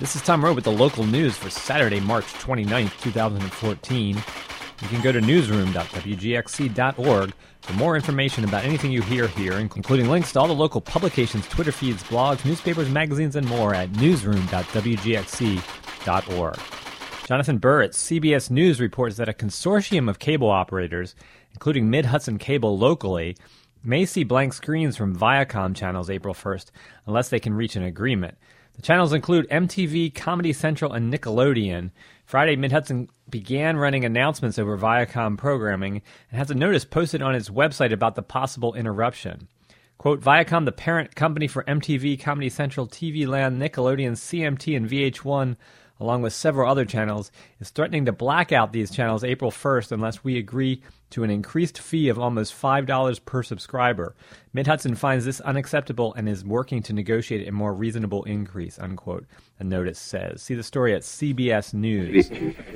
This is Tom Rowe with the local news for Saturday, March 29th, 2014. You can go to newsroom.wgxc.org for more information about anything you hear here, including links to all the local publications, Twitter feeds, blogs, newspapers, magazines, and more at newsroom.wgxc.org. Jonathan Burr at CBS News reports that a consortium of cable operators, including Mid-Hudson Cable locally, may see blank screens from Viacom channels April 1st unless they can reach an agreement. The channels include MTV, Comedy Central, and Nickelodeon. Friday, Mid-Hudson began running announcements over Viacom programming and has a notice posted on its website about the possible interruption. Quote, Viacom, the parent company for MTV, Comedy Central, TV Land, Nickelodeon, CMT, and VH1, along with several other channels, is threatening to black out these channels April 1st unless we agree to an increased fee of almost $5 per subscriber. Mid-Hudson finds this unacceptable and is working to negotiate a more reasonable increase, unquote, the notice says. See the story at CBS News.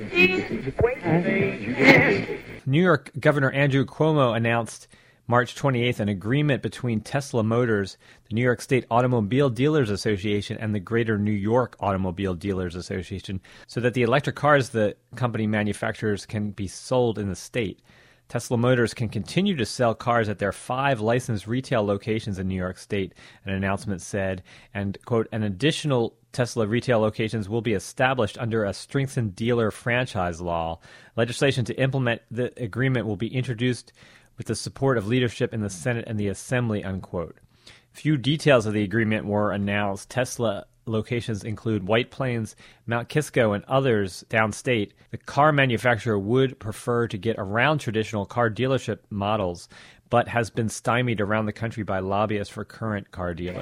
New York Governor Andrew Cuomo announced March 28th, an agreement between Tesla Motors, the New York State Automobile Dealers Association, and the Greater New York Automobile Dealers Association so that the electric cars the company manufactures can be sold in the state. Tesla Motors can continue to sell cars at their 5 licensed retail locations in New York State, an announcement said, and, quote, an additional Tesla retail locations will be established under a strengthened dealer franchise law. Legislation to implement the agreement will be introduced with the support of leadership in the Senate and the Assembly, unquote. Few details of the agreement were announced. Tesla locations include White Plains, Mount Kisco, and others downstate. The car manufacturer would prefer to get around traditional car dealership models, but has been stymied around the country by lobbyists for current car dealers.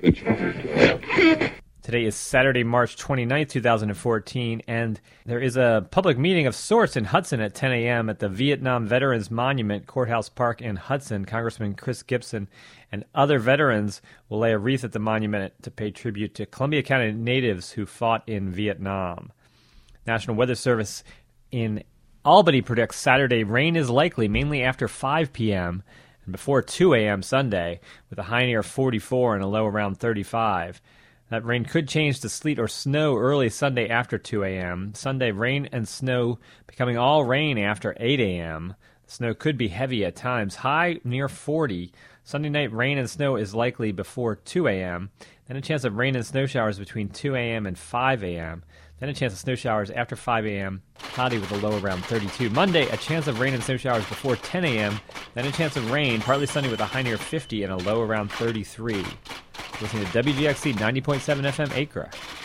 Today is Saturday, March 29th, 2014, and there is a public meeting of sorts in Hudson at 10 a.m. at the Vietnam Veterans Monument, Courthouse Park in Hudson. Congressman Chris Gibson and other veterans will lay a wreath at the monument to pay tribute to Columbia County natives who fought in Vietnam. National Weather Service in Albany predicts Saturday rain is likely, mainly after 5 p.m. and before 2 a.m. Sunday, with a high near 44 and a low around 35. That rain could change to sleet or snow early Sunday after 2 a.m. Sunday, rain and snow becoming all rain after 8 a.m. The snow could be heavy at times, high near 40. Sunday night, rain and snow is likely before 2 a.m. Then a chance of rain and snow showers between 2 a.m. and 5 a.m. Then a chance of snow showers after 5 a.m., cloudy with a low around 32. Monday, a chance of rain and snow showers before 10 a.m. Then a chance of rain, partly sunny with a high near 50 and a low around 33. Listening to WGXC 90.7 FM Acre.